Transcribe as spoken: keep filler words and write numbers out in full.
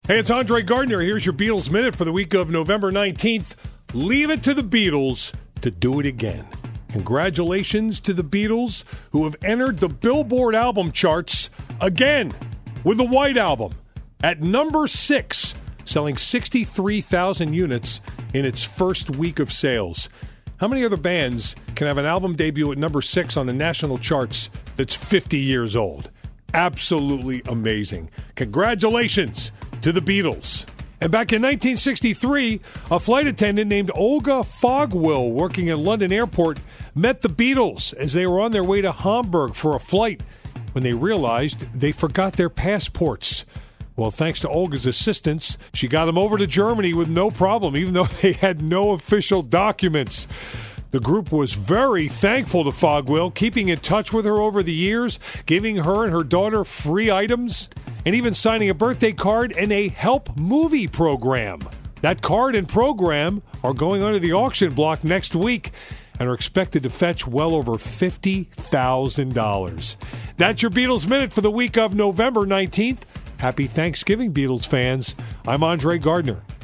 Hey, it's Andre Gardner. Here's your Beatles Minute for the week of November nineteenth. Leave it to the Beatles to do it again. Congratulations to the Beatles, who have entered the Billboard album charts again with the White Album at number six, selling sixty-three thousand units in its first week of sales. How many other bands can have an album debut at number six on the national charts that's fifty years old? Absolutely amazing. Congratulations to the Beatles. And back in nineteen sixty-three, a flight attendant named Olga Fogwill, working at London Airport, met the Beatles as they were on their way to Hamburg for a flight when they realized they forgot their passports. Well, thanks to Olga's assistance, she got them over to Germany with no problem, even though they had no official documents. The group was very thankful to Fogwill, keeping in touch with her over the years, giving her and her daughter free items, and even signing a birthday card and a help movie program. That card and program are going under the auction block next week and are expected to fetch well over fifty thousand dollars. That's your Beatles Minute for the week of November nineteenth. Happy Thanksgiving, Beatles fans. I'm Andre Gardner.